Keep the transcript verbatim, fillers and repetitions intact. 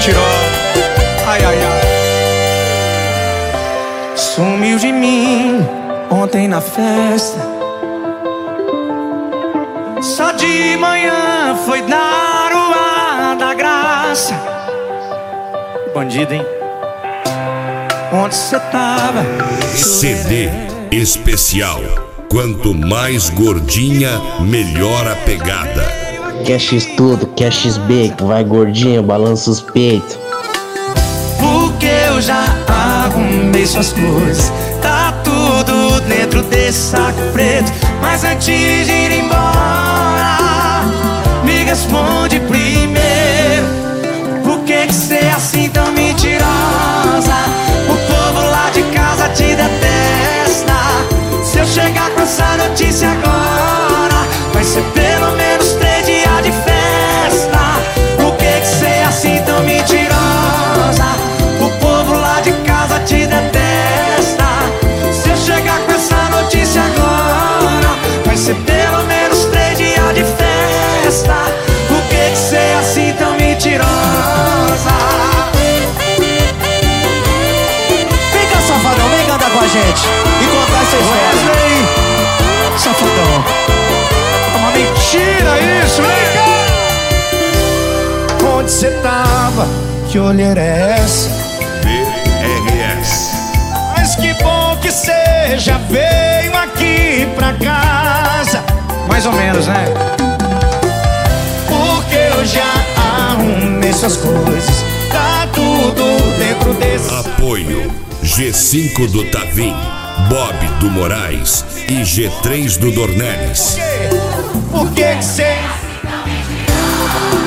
mentirosa. Ai, ai, ai. Sumiu de mim ontem na festa. Só de manhã foi dar o ar da graça. Bandido, hein? Onde cê tava? C D especial. Quanto mais gordinha, melhor a pegada. Quer X tudo, quer X B, que vai gordinha, balança os peitos. Porque eu já arrumei suas coisas, tá tudo dentro desse saco preto. Mas antes de ir embora, me responde primeiro: por que que cê é assim tão mentirosa? O povo lá de casa te detesta. Se eu chegar com essa notícia agora, vai ser pelo menos três dias de festa. Por que que cê é assim tão mentirosa? O povo lá de casa te detesta. Se eu chegar com essa notícia agora, vai ser pelo menos três dias de festa. Por que que cê é assim tão mentirosa? Vem cá, safadão, vem cantar com a gente e contar essa história. Wesley, Safadão, é uma mentira isso, vem cá. onde cê tava? Que olheira é essa? B R S. Mas que bom que cê já veio aqui pra casa. Mais ou menos, né? Porque eu já arrumei suas coisas, tá tudo dentro desse. Apoio G cinco do Tavim, Bob do Moraes e G três do Dornelles. Por que que cê